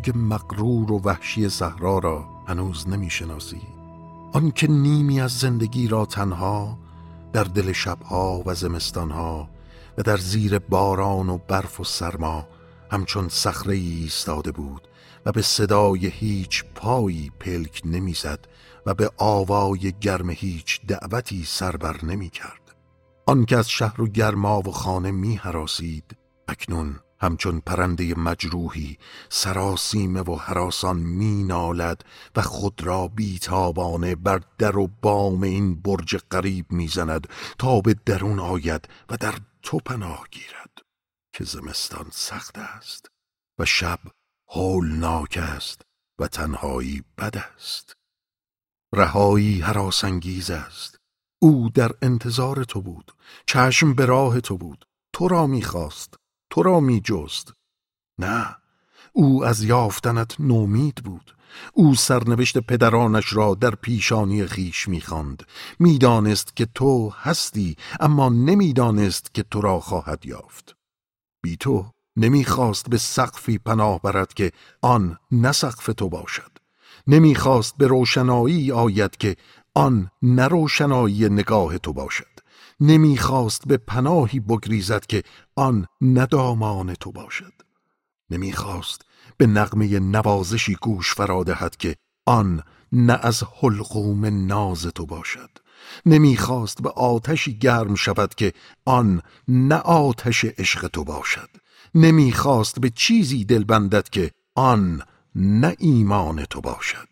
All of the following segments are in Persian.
سگ مغرور و وحشی صحرا را هنوز نمی‌شناسی. آن که نیمی از زندگی را تنها در دل شبها و زمستانها و در زیر باران و برف و سرما همچون صخره ایستاده بود و به صدای هیچ پایی پلک نمی‌زد و به آوای گرم هیچ دعوتی سربر نمی‌کرد. آن که از شهر و گرما و خانه می‌هراسید اکنون همچون پرنده مجروحی سراسیمه و هراسان می‌نالد و خود را بیتابانه بر در و بام این برج غریب می‌زند تا به درون آید و در تو پناه گیرد که زمستان سخت است و شب هولناک است و تنهایی بد است. رهایی هراسانگیز است. او در انتظار تو بود، چشم به راه تو بود، تو را می‌خواست، تو را می‌جست. نه، او از یافتنت نومید بود. او سرنوشت پدرانش را در پیشانی خیش می‌خواند. می‌دانست که تو هستی اما نمی‌دانست که تو را خواهد یافت. بی تو نمی‌خواست به سقفی پناه برد که آن نه سقف تو باشد. نمی‌خواست به روشنایی آید که آن نه روشنایی نگاه تو باشد. نمی‌خواست به پناهی بگریزد که آن نه دامان تو باشد. نمی‌خواست به نغمه نوازشی گوش فرا دهد که آن نه از حلقوم ناز تو باشد. نمی‌خواست به آتشی گرم شود که آن نه آتش عشق تو باشد. نمی‌خواست به چیزی دل بندد که آن نه ایمان تو باشد.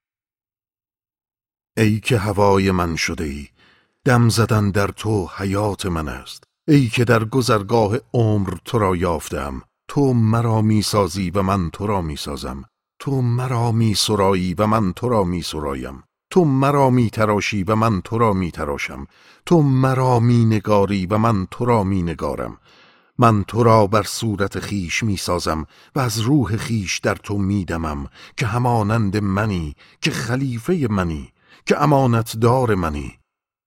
ای که هوای من شده ای، دم زدن در تو حیات من است. ای که در گذرگاه عمر تو را یافتم، تو مرا میسازی و من تو را میسازم. تو مرا میسرایی و من تو را میسرایم. تو مرا میتراشی و من تو را میتراشم. تو مرا مینگاری و من تو را مینگارم. من تو را بر صورت خیش میسازم و از روح خیش در تو میدمم که همانند منی، که خلیفه منی، که امانتدار منی.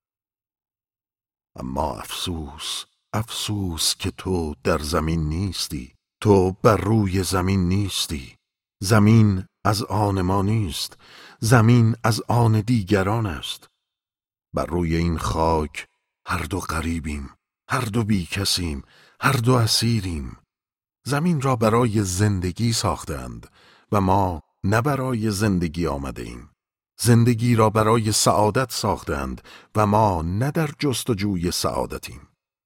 اما افسوس، افسوس که تو در زمین نیستی. تو بر روی زمین نیستی. زمین از آن ما نیست. زمین از آن دیگران است. بر روی این خاک هر دو غریبیم، هر دو بی کسیم، هر دو اسیریم. زمین را برای زندگی ساختند و ما نه برای زندگی آمده ایم. زندگی را برای سعادت ساختند و ما نه در جستجوی سعادتیم.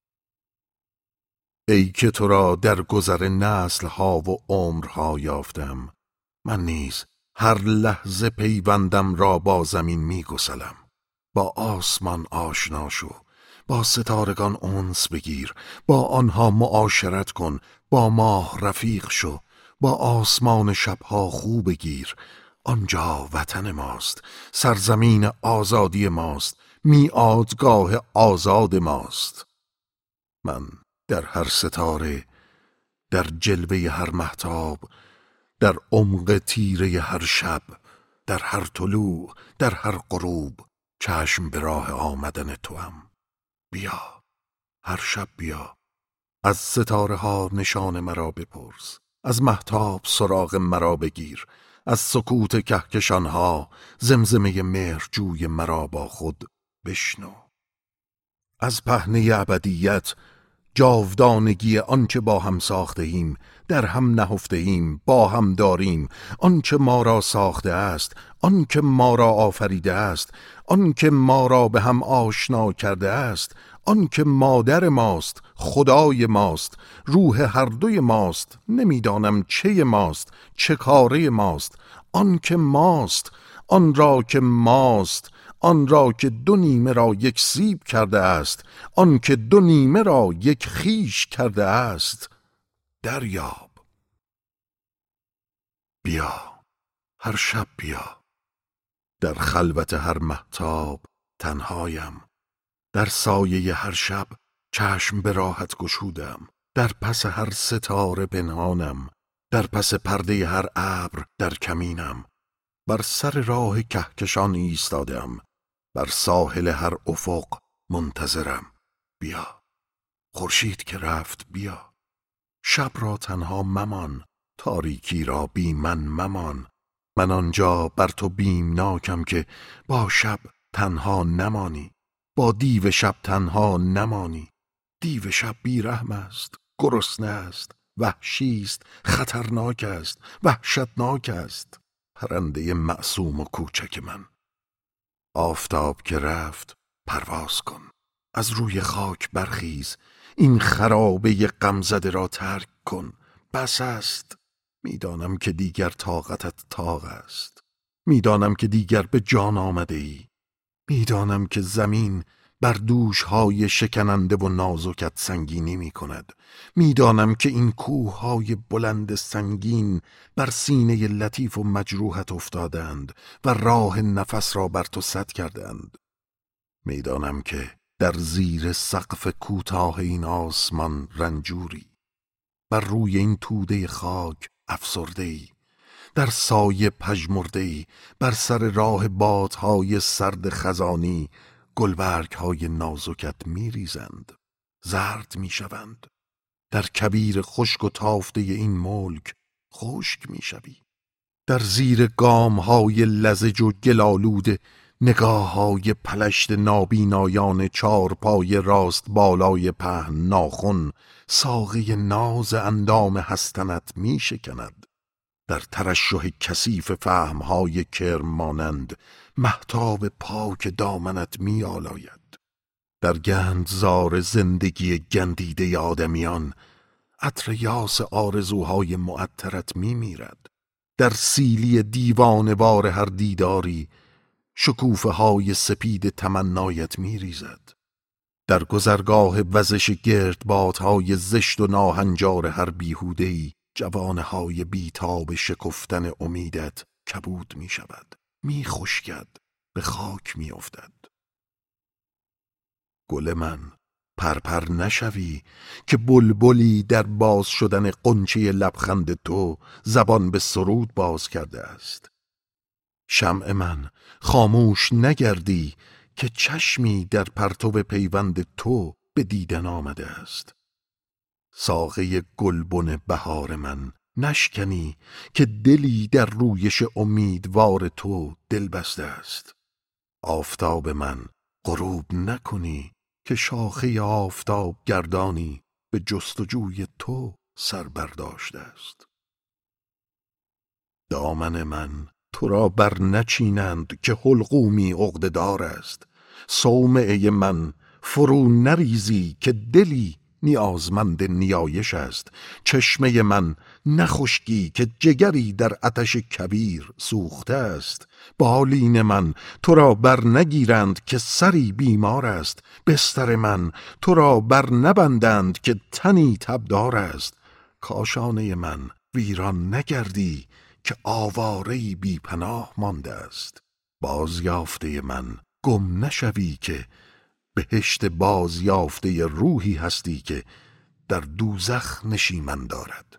ای که تو را در گذر نسل‌ها و عمرها یافتم، من نیز هر لحظه پیوندم را با زمین می‌گسلم. با آسمان آشنا شو، با ستارگان انس بگیر، با آنها معاشرت کن، با ماه رفیق شو، با آسمان شبها خو بگیر. آنجا وطن ماست، سرزمین آزادی ماست، میعادگاه آزاد ماست. من در هر ستاره، در جلوه هر مهتاب، در عمق تیره هر شب، در هر طلوع، در هر غروب چشم به راه آمدن توام. بیا، هر شب بیا، از ستاره ها نشان مرا بپرس، از مهتاب سراغ مرا بگیر، از سکوت کهکشان ها زمزمه مهرجوی مرا با خود بشنو. از پهنه ابدیت جاودانگی آنچه با هم ساخته ایم، در هم نهفته ایم، با هم داریم. آنچه ما را ساخته است، آنچه ما را آفریده است، آنچه ما را به هم آشنا کرده است، آنچه مادر ماست، خدای ماست، روح هر دوی ماست، نمیدانم چه ماست، چه کاره ماست، آنچه ماست، آن را که ماست، آن را که دو نیمه را یک سیب کرده است، آن که دو نیمه را یک خیش کرده است، دریاب. بیا، هر شب بیا، در خلوت هر مهتاب تنهایم، در سایه هر شب چشم به راحت گشودم، در پس هر ستاره پنهانم، در پس پرده هر ابر در کمینم، بر سر راه کهکشان ایستادم، بر ساحل هر افق منتظرم. بیا، خورشید که رفت بیا، شب را تنها ممان، تاریکی را بی من ممان. من آنجا بر تو بیمناکم که با شب تنها نمانی، با دیو شب تنها نمانی. دیو شب بیرحم است، گرسنه است، وحشی است، خطرناک است، وحشتناک است. پرنده معصوم و کوچک من، آفتاب که رفت پرواز کن، از روی خاک برخیز، این خرابه غمزده را ترک کن. بس است، میدانم که دیگر طاقتت طاق است، میدانم که دیگر به جان آمده ای، میدانم که زمین بر دوش‌های شکننده و نازکت سنگینی می کند، میدانم که این کوه‌های بلند سنگین بر سینه لطیف و مجروحت افتادند و راه نفس را بر تو سد کردند. میدانم که در زیر سقف کوتاه این آسمان رنجوری، بر روی این توده خاک افسرده‌ای، در سایه پژمرده‌ای، بر سر راه بادهای سرد خزانی گلبرگ‌های نازکت می‌ریزند، زرد می‌شوند. در کبیر خشک و تافته این ملک خشک می‌شوی. در زیر گام‌های لزج و گلالود نگاه‌های پلشت نابینایان چارپای راست بالای پهن ناخن ساقه ناز اندام هستنت می‌شکند. در ترشح کثیف فهم‌های کرم مانند مهتاب پاک دامنت می آلاید. در گندزار زندگی گندیده آدمیان عطر یاس آرزوهای معطرت می میرد. در سیلی دیوانوار هر دیداری شکوفه های سپید تمنایت می ریزد. در گذرگاه وزش گردبادهای زشت و ناهنجار هر بیهوده‌ای جوانه‌های بیتاب شکفتن امیدت کبود می شود، می خشکد، به خاک می افتد. گل من، پرپر نشوی که بلبلی در باز شدن غنچه لبخند تو زبان به سرود باز کرده است. شمع من، خاموش نگردی که چشمی در پرتو پیوند تو به دیدن آمده است. ساقه گلبن بهار من، نشکنی که دلی در رویش امیدوار تو دل بسته است. آفتاب من، غروب نکنی که شاخه آفتاب گردانی به جستجوی تو سر برداشته است. دامن من، تو را بر نچینند که حلقومی عقده‌دار است. صومعه من، فرو نریزی که دلی نیازمند نیایش است. چشمه من، نخشکی که جگری در آتش کبیر سوخته است. بالین من، تو را بر نگیرند که سری بیمار است. بستر من، تو را بر نبندند که تنی تبدار است. کاشانه من، ویران نگردی که آواره‌ای بی پناه مانده است. بازیافته من، گم نشوی که بهشت بازیافته روحی هستی که در دوزخ نشیمن دارد.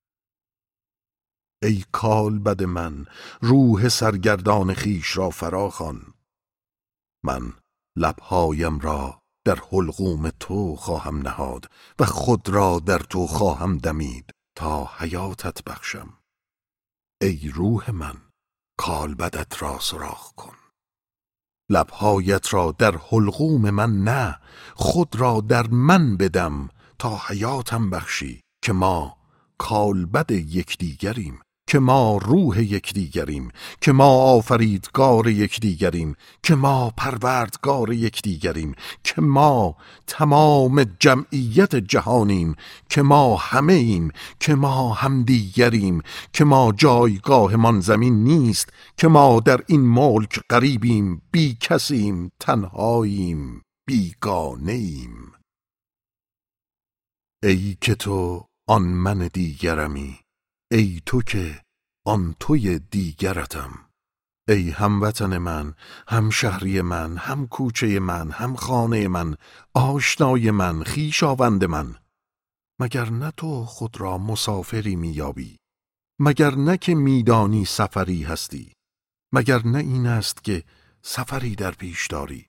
ای کالبد من، روح سرگردان خیش را فراخوان. من لبهایم را در حلقوم تو خواهم نهاد و خود را در تو خواهم دمید تا حیاتت بخشم. ای روح من، کالبدت را سراخ کن. لبهایت را در حلقوم من نه، خود را در من بدم تا حیاتم بخشی. که ما کالبد یکدیگریم، که ما روح یکدیگریم، که ما آفریدگار یکدیگریم، که ما پروردگار یکدیگریم، که ما تمام جمعیت جهانیم، که ما همه ایم، که ما همدیگریم، که ما جایگاهمان زمین نیست، که ما در این ملک غریبیم، بی کسیم، تنهاییم، بیگانه‌ایم. ای که تو آن من دیگرمی، ای تو که آن توی دیگرتم. ای هموطن من، هم شهری من، هم کوچه من، هم خانه من، آشنای من، خویشاوند من. مگر نه تو خود را مسافری میابی؟ مگر نه که میدانی سفری هستی؟ مگر نه این است که سفری در پیش داری؟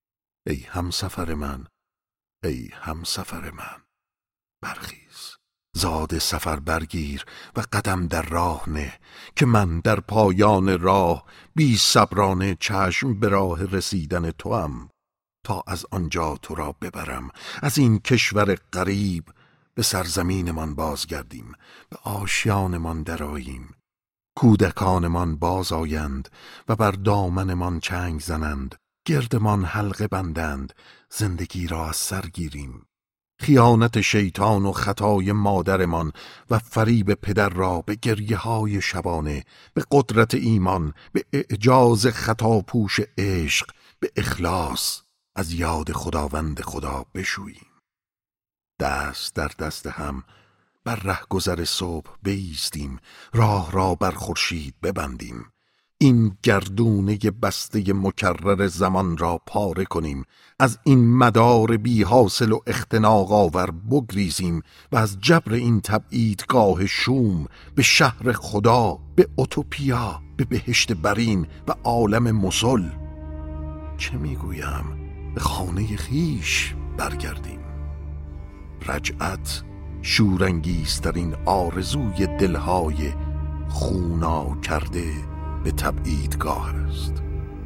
ای همسفر من، ای همسفر من، برخیز. زاد سفر برگیر و قدم در راه نه، که من در پایان راه بی صبرانه چشم به راه رسیدن توام، تا از آنجا تو را ببرم، از این کشور غریب به سرزمینمان بازگردیم، به آشیانمان درآییم، کودکانمان باز آیند و بر دامنمان چنگ زنند، گردمان حلقه بندند، زندگی را از سر گیریم، خیانت شیطان و خطای مادرمان و فریب پدر را به گریه های شبانه، به قدرت ایمان، به اعجاز خطاپوش عشق، به اخلاص از یاد خداوند خدا بشوییم. دست در دست هم بر رهگذر صبح بایستیم، راه را بر خورشید ببندیم، این گردونه بسته مکرر زمان را پاره کنیم، از این مدار بی حاصل و اختناق آور بگریزیم و از جبر این تبعیدگاه شوم به شهر خدا، به اوتوپیا، به بهشت برین و عالم مسل. چه میگویم؟ به خانه خیش برگردیم. رجعت شورانگیزترین آرزوی دلهای خونا کرده به تبعیدگاه است.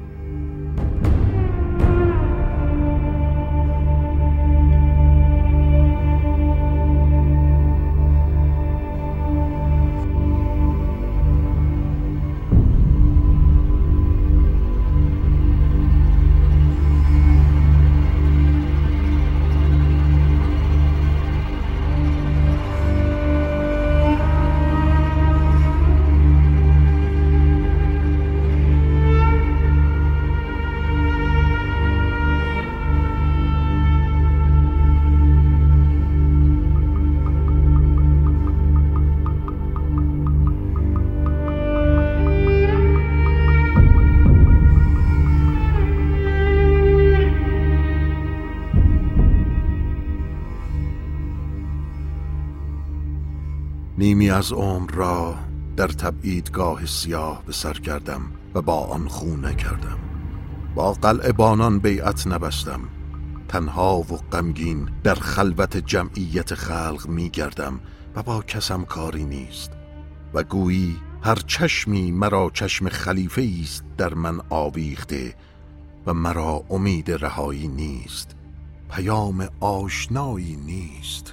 نیمی از عمر را در تبعیدگاه سیاه به سر کردم و با آن خو نکردم. با قلعه بانان بیعت نبستم. تنها و غمگین در خلوت جمعیت خلق می گردم و با کسم کاری نیست و گویی هر چشمی مرا چشم خلیفه است در من آویخته و مرا امید رهایی نیست، پیام آشنایی نیست.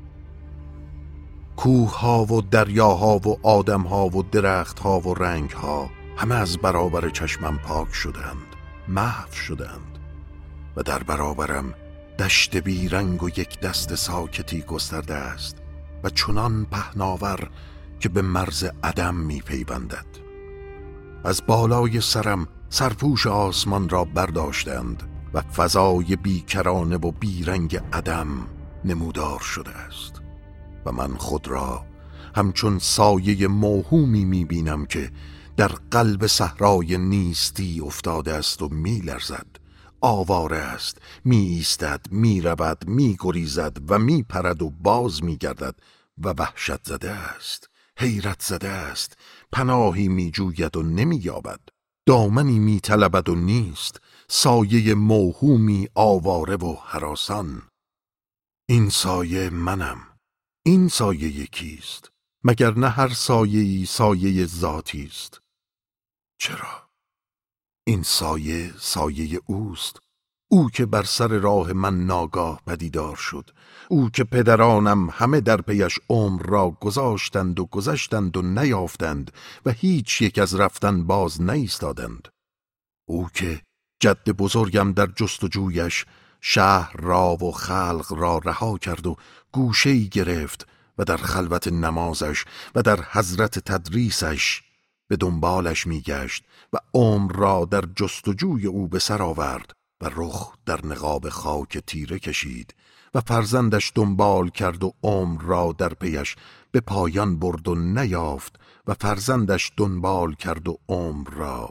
کوه ها و دریاها و آدم ها و درخت ها و رنگ ها همه از برابر چشمم پاک شدند، محو شدند و در برابرم دشت بی رنگ و یک دست ساکتی گسترده است و چنان پهناور که به مرز عدم می پیوندد. از بالای سرم سرپوش آسمان را برداشتند و فضای بیکرانه و بیرنگ عدم نمودار شده است و من خود را همچون سایه موهومی می بینم که در قلب صحرای نیستی افتاده است و می لرزد، آواره است، می ایستد، می رود، می گریزد و می پرد و باز می گردد و وحشت زده است، حیرت زده است، پناهی می جوید و نمی یابد، دامنی می طلبد و نیست، سایه موهومی آواره و هراسان. این سایه منم. این سایه کیست؟ مگر نه هر سایه‌ای سایه ذاتی است؟ چرا؟ این سایه سایه اوست، او که بر سر راه من ناگاه پدیدار شد، او که پدرانم همه در پیش عمر را گذاشتند و گذشتند و نیافتند و هیچ یک از رفتن باز نایستادند، او که جد بزرگم در جستجویش شهر را و خلق را رها کرد و گوشه‌ای گرفت و در خلوت نمازش و در حضرت تدریسش به دنبالش میگشت و عمر را در جستجوی او به سر آورد و رخ در نقاب خاک تیره کشید و فرزندش دنبال کرد و عمر را در پیش به پایان برد و نیافت و فرزندش دنبال کرد و عمر را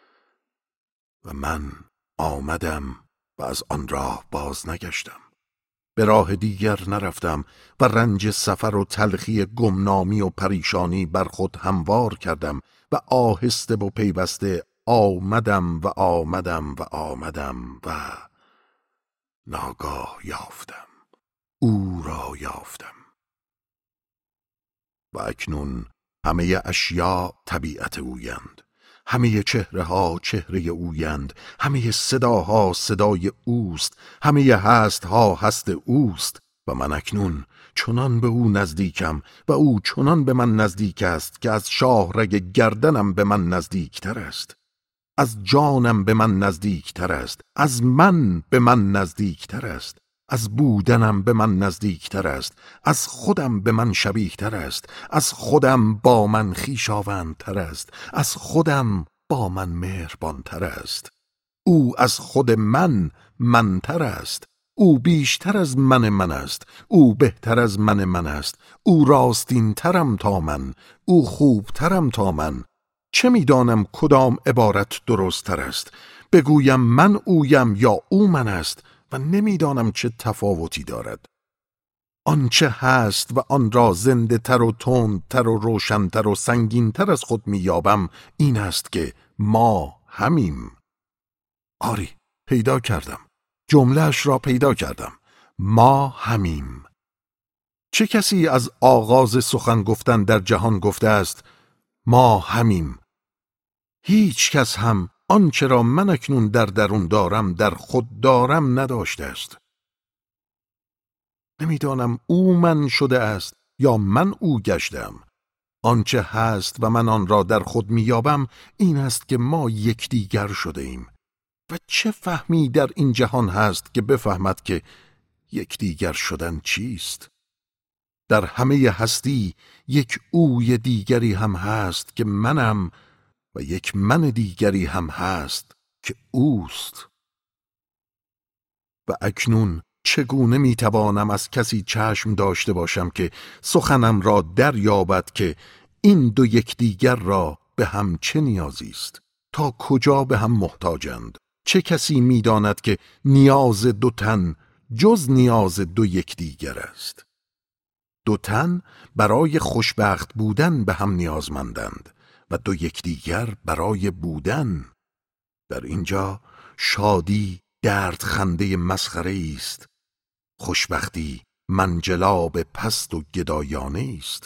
و من آمدم و از آن راه باز نگشتم، به راه دیگر نرفتم و رنج سفر و تلخی گمنامی و پریشانی بر خود هموار کردم و آهسته و پیوسته آمدم و آمدم و آمدم و ناگاه یافتم، او را یافتم. و اکنون همه اشیاء طبیعت اویند، همه چهره ها چهره اویند، همه صداها صدای اوست، همه هست ها هست اوست و من اکنون چنان به او نزدیکم و او چنان به من نزدیک است که از شاهرگ گردنم به من نزدیکتر است، از جانم به من نزدیکتر است، از من به من نزدیکتر است، از بودنم به من نزدیکتر است، از خودم به من شبیهتر است، از خودم با من خویشاوندتر است، از خودم با من مهربانتر است. او از خود من منتر است، او بیشتر از من است، او بهتر از من است، او راستین ترم تا من، او خوبترم تا من. چه میدانم کدام عبارت درست تر است؟ بگویم من اویم یا او من است و نمیدانم چه تفاوتی دارد. آنچه هست و آن را زنده تر و تندتر و روشنتر و سنگینتر از خود میابم این است که ما همیم. آری، پیدا کردم. جمله‌اش را پیدا کردم. ما همیم. چه کسی از آغاز سخن گفتن در جهان گفته است ما همیم؟ هیچ کس هم آنچه را من اکنون در درون دارم در خود دارم نداشته است. نمیدانم او من شده است یا من او گشتم. آنچه هست و من آن را در خود میابم این است که ما یکدیگر شده ایم. و چه فهمی در این جهان هست که بفهمد که یکدیگر شدن چیست؟ در همه هستی یک اوی دیگری هم هست که منم و یک من دیگری هم هست که اوست. و اکنون چگونه میتوانم از کسی چشم داشته باشم که سخنم را دریابد که این دو یکدیگر را به هم چه نیازی است؟ تا کجا به هم محتاجند؟ چه کسی میداند که نیاز دو تن جز نیاز دو یکدیگر است؟ دو تن برای خوشبخت بودن به هم نیازمندند و دو یکدیگر برای بودن. در اینجا شادی درد خنده مسخره است، خوشبختی منجلاب پست و گدایانه است.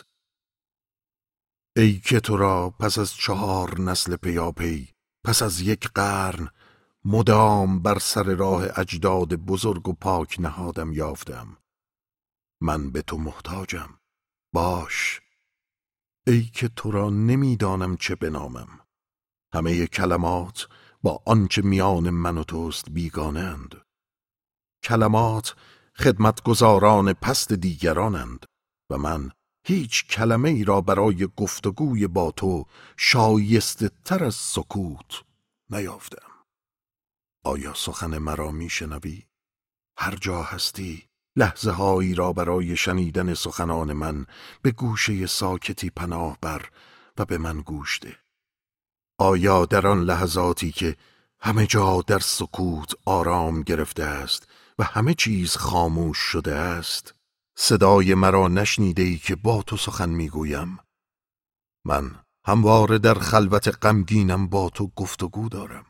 ای که تو را پس از 4 نسل پیاپی، پس از 1 قرن مدام بر سر راه اجداد بزرگ و پاک نهادم یافتم. من به تو محتاجم. باش. ای که تو را نمیدانم چه بنامم. همه کلمات با آنچه میان من و توست بیگانه اند. کلمات خدمتگزاران پست دیگرانند و من هیچ کلمه ای را برای گفتگوی با تو شایسته تر از سکوت نیافتم. آیا سخن مرا میشنوی؟ هر جا هستی لحظه هایی را برای شنیدن سخنان من به گوشه ساکتی پناه بر و به من گوش ده. آیا در آن لحظاتی که همه جا در سکوت آرام گرفته است و همه چیز خاموش شده است صدای مرا نشنیده ای که با تو سخن میگویم؟ من همواره در خلوت غمگینم با تو گفتگو دارم.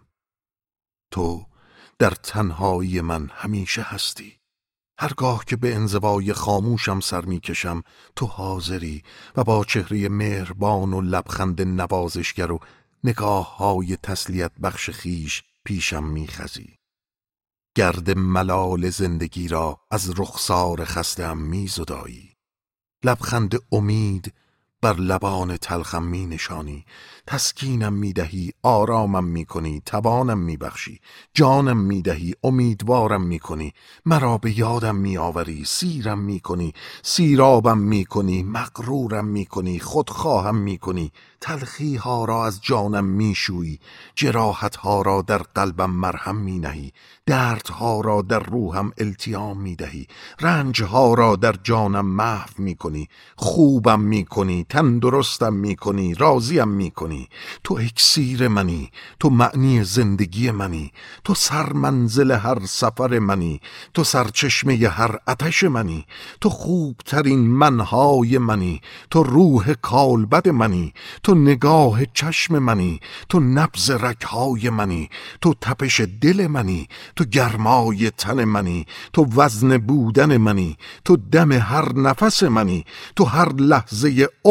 تو در تنهایی من همیشه هستی. هرگاه که به انزوای خاموشم سر میکشم تو حاضری و با چهره مهربان و لبخند نوازشگر و نگاه های تسلیت بخش خیش پیشم میخزی. گرد ملال زندگی را از رخسار خسته‌ام میزدایی. لبخند امید بر لبان تلخم می نشانی. تسکینم می دهی، آرامم می کنی، توانم می بخشی، جانم می دهی، امیدوارم می کنی، مرا به یادم می آوری، سیرم می کنی، سیرابم می کنی، مغرورم می کنی، خودخواهم می کنی، تلخی ها را از جانم می شویی، جراحت ها را در قلبم مرهم می نهی، درد ها را در روحم التیام می دهی، رنج ها را در جانم محو می کنی، خوبم می کنی، تندرستم می کنی، راضیم می کنی. تو اکسیر منی، تو معنی زندگی منی، تو سرمنزل هر سفر منی، تو سرچشمه هر آتش منی، تو خوبترین منهای منی، تو روح کالبد منی، تو نگاه چشم منی، تو نبض رگهای منی، تو تپش دل منی، تو گرمای تن منی، تو وزن بودن منی، تو دم هر نفس منی، تو هر لحظه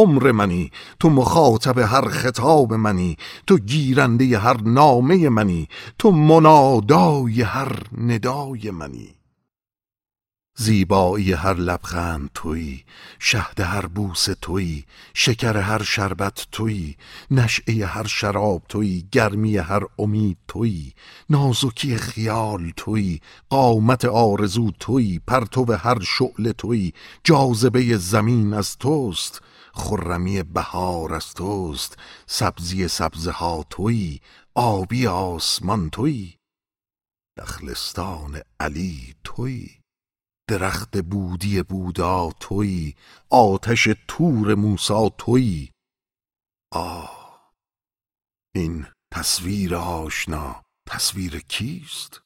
عمر منی، تو مخاطب هر خطاب منی، تو گیرنده هر نامه منی، تو منادای هر ندای منی. زیبایی هر لبخند تویی، شهد هر بوسه تویی، شکر هر شربت تویی، نشعه هر شراب تویی، گرمی هر امید تویی، نازکی خیال تویی، قامت آرزو تویی، پرتو هر شعله تویی، جاذبه زمین از توست، خرمی بهار از توست، سبزی سبزه ها تویی، آبی آسمان تویی، دخلستان علی تویی، درخت بودی بودا تویی، آتش تور موسی تویی. آه، این تصویر آشنا تصویر کیست؟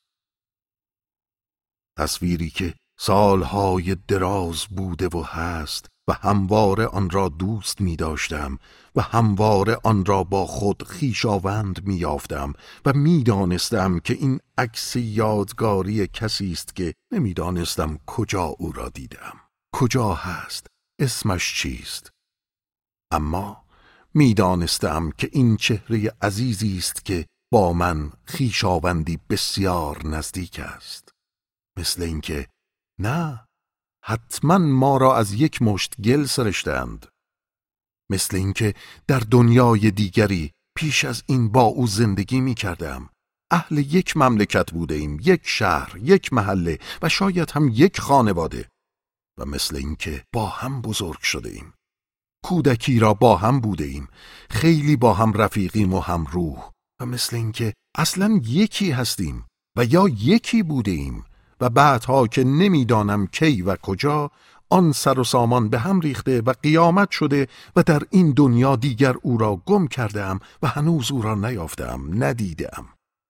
تصویری که سالهای دراز بوده و هست و همواره آن را دوست می داشتم و همواره آن را با خود خویشاوند می یافتم و می دانستم که این عکس یادگاری کسی است که نمی دانستم کجا او را دیدم، کجا هست، اسمش چیست. اما می دانستم که این چهره عزیزی است که با من خویشاوندی بسیار نزدیک است. مثل اینکه نه، حتما ما را از یک مشت گل سرشتند. مثل اینکه در دنیای دیگری پیش از این با او زندگی می کردم. اهل یک مملکت بوده ایم، یک شهر، یک محله و شاید هم یک خانواده. و مثل اینکه با هم بزرگ شده ایم. کودکی را با هم بوده ایم، خیلی با هم رفیقیم و هم روح. و مثل اینکه اصلا یکی هستیم و یا یکی بوده ایم. و بعدها که نمیدانم کی و کجا آن سر و سامان به هم ریخته و قیامت شده و در این دنیا دیگر او را گم کردم و هنوز او را نیافتم، ندیدم.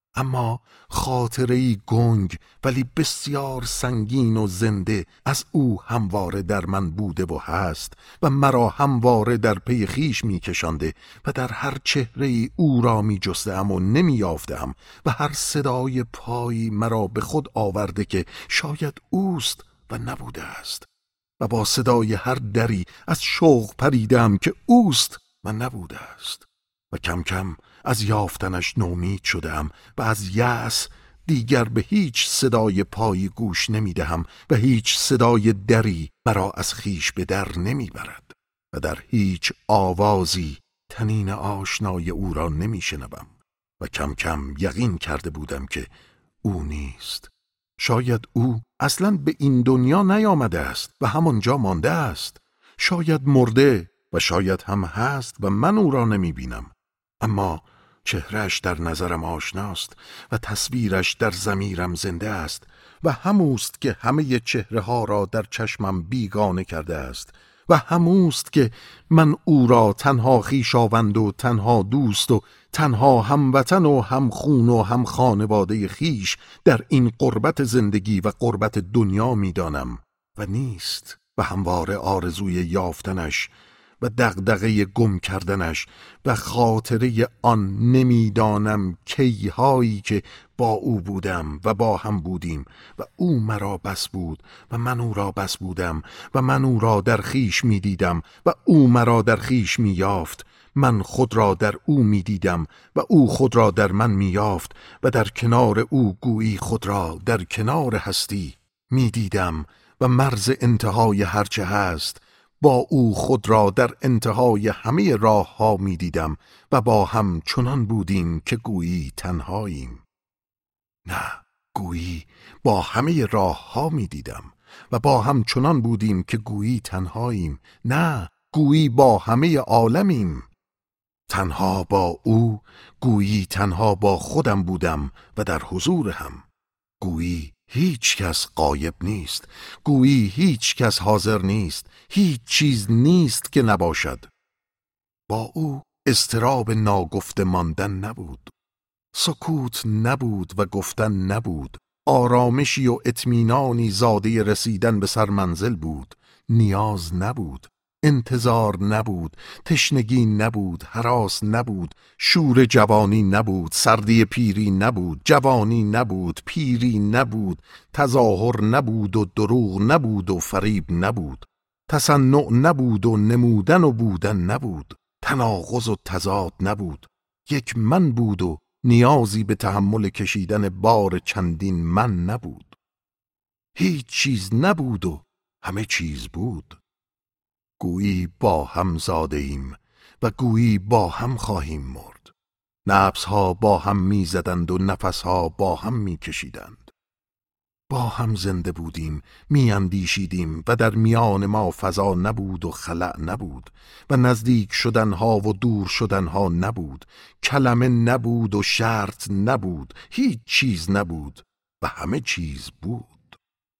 اما خاطره‌ای گنگ ولی بسیار سنگین و زنده از او همواره در من بوده و هست و مرا همواره در پی خویش می کشانده و در هر چهره‌ای او را می جستم و نمی یافتم و هر صدای پایی مرا به خود آورده که شاید اوست و نبوده است و با صدای هر دری از شوق پریدم که اوست و نبوده است و کم کم از یافتنش نومید شدم و از یأس دیگر به هیچ صدای پایی گوش نمی دهم و هیچ صدای دری مرا از خویش به در نمی برد و در هیچ آوازی طنین آشنای او را نمی شنوم و کم کم یقین کرده بودم که او نیست. شاید او اصلا به این دنیا نیامده است و همانجا مانده است. شاید مرده و شاید هم هست و من او را نمی بینم. اما چهرهش در نظرم آشناست و تصویرش در ضمیرم زنده است و هموست که همه چهره ها را در چشمم بیگانه کرده است و هموست که من او را تنها خویشاوند و تنها دوست و تنها هموطن و هم خون و هم خانواده خویش در این غربت زندگی و غربت دنیا می‌دانم و نیست و همواره آرزوی یافتنش و دغدغه گم کردنش و خاطره آن نمیدانم کیهایی که با او بودم و با هم بودیم و او مرا بس بود و من او را بس بودم و من او را در خویش می دیدم و او مرا در خویش می یافت. من خود را در او می دیدم و او خود را در من می یافت و در کنار او گویی خود را در کنار هستی می دیدم و مرز انتهای هرچه هست با او خود را در انتهای همه راه ها می دیدم و با هم چنان بودیم که گویی تنهاییم. نه، گویی با همه راه ها می دیدم و با هم چنان بودیم که گویی تنهاییم. نه، گویی با همه عالمیم. تنها با او، گویی تنها با خودم بودم و در حضور هم. گویی هیچ کس غایب نیست، گویی هیچ کس حاضر نیست، هیچ چیز نیست که نباشد. با او اضطراب ناگفته ماندن نبود، سکوت نبود و گفتن نبود، آرامشی و اطمینانی زاده رسیدن به سرمنزل بود، نیاز نبود، انتظار نبود، تشنگی نبود، هراس نبود، شور جوانی نبود، سردی پیری نبود، جوانی نبود، پیری نبود، تظاهر نبود و دروغ نبود و فریب نبود. تصنع نبود و نمودن و بودن نبود، تناقض و تضاد نبود، یک من بود و نیازی به تحمل کشیدن بار چندین من نبود. هیچ چیز نبود و همه چیز بود. گویی با هم زاده ایم و گویی با هم خواهیم مرد. نفسها با هم می زدند و نفسها با هم می کشیدند. با هم زنده بودیم، می اندیشیدیم و در میان ما فضا نبود و خلأ نبود و نزدیک شدنها و دور شدنها نبود، کلمه نبود و شرط نبود، هیچ چیز نبود و همه چیز بود.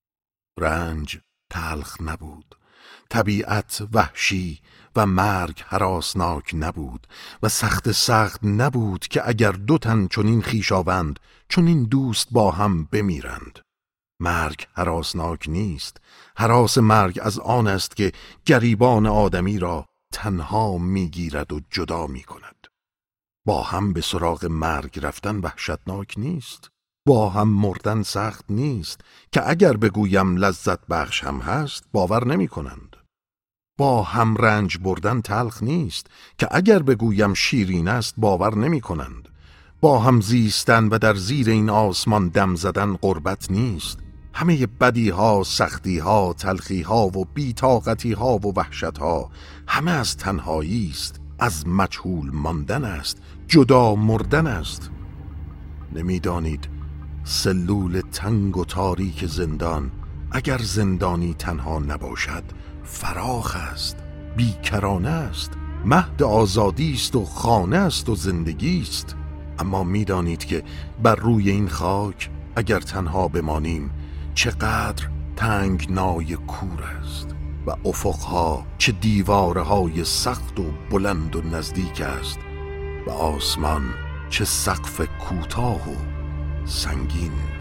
رنج تلخ نبود، طبیعت وحشی و مرگ هراسناک نبود و سخت نبود که اگر دو تن چنین خویشاوند چنین دوست با هم بمیرند. مرگ هراسناک نیست، هراس مرگ از آن است که گریبان آدمی را تنها میگیرد و جدا میکند. با هم به سراغ مرگ رفتن وحشتناک نیست، با هم مردن سخت نیست که اگر بگویم لذت بخش هم هست باور نمی کنند. با هم رنج بردن تلخ نیست که اگر بگویم شیرین است باور نمی کنند. با هم زیستن و در زیر این آسمان دم زدن غربت نیست. همه بدی ها، سختی ها، تلخی ها و بی‌طاقتی ها و وحشت ها همه از تنهایی است، از مجهول ماندن است، جدا مردن است. نمیدانید سلول تنگ و تاریک زندان اگر زندانی تنها نباشد فراخ است، بیکرانه است، مهد آزادی است و خانه است و زندگی است. اما میدانید که بر روی این خاک اگر تنها بمانیم چقدر تنگنای کور است و افقها چه دیوارهای سخت و بلند و نزدیک است و آسمان چه سقف کوتاه و سنگین.